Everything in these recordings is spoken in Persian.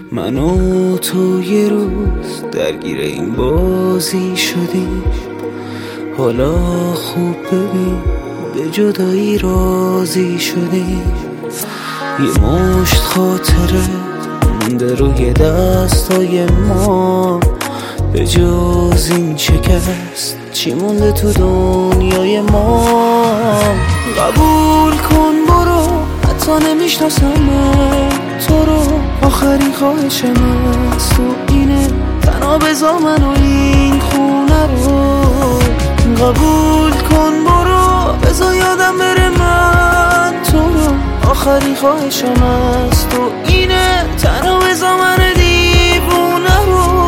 من و تو یه روز درگیر این بازی شدیم، حالا خوب ببین به جدایی راضی شدیم. یه مشت خاطره مونده روی دستای ما، به جز این شکست چی مونده تو دنیای ما؟ قبول کن برو، حتی نمیشناسم تو رو، آخرین خواهشم از تو اینه، تنها بذار من و این خونه رو. قبول کن برو، بذار یادم بره من تو رو، آخرین خواهشم از تو اینه، تنها بذار من دیوونه رو.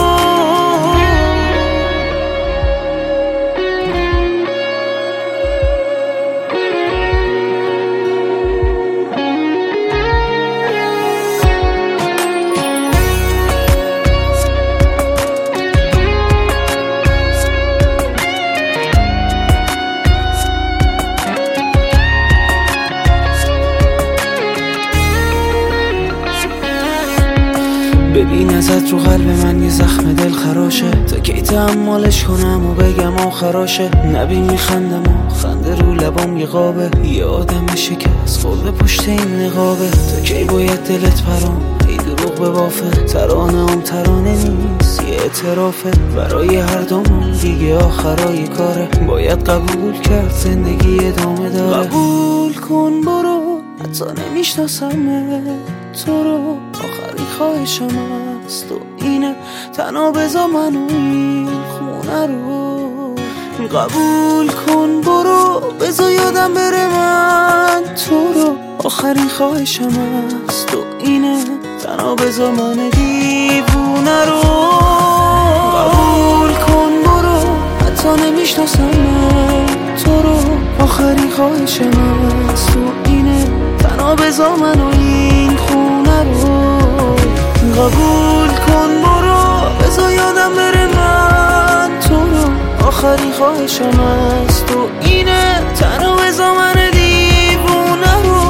ببین ازت رو قلب من یه زخم دل خراشه، تا کی تحملش کنم و بگم آخراشه؟ نبین میخندم و خنده رو لبام یه قابه، یه آدم شکست خورده پشت این نقابه. تا کی باید دلت پرام ای دروغ به بافه؟ ترانه هم ترانه نیست یه اعترافه، برای هر دومون دیگه آخرای کاره، باید قبول کرد زندگی ادامه داره. قبول کن برو، حتی نمیشناسم تو رو، آخرین خواهشم از تو اینه، تنها بذار من و این خونه رو. قبول کن برو، بذار یادم بره من تو رو، آخرین خواهشم از تو اینه، تنها بذار من دیوونه رو. قبول کن برو، حتی نمیشناسم تو رو، آخرین خواهشم از تو اینه، تنها بذار من و این خونه رو. قبول کن برو، بذار یادم بره من تو رو، آخرین خواهشم از تو اینه، تنها بذار من دیوونه رو.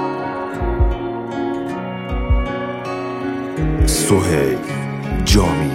سهیل جامی.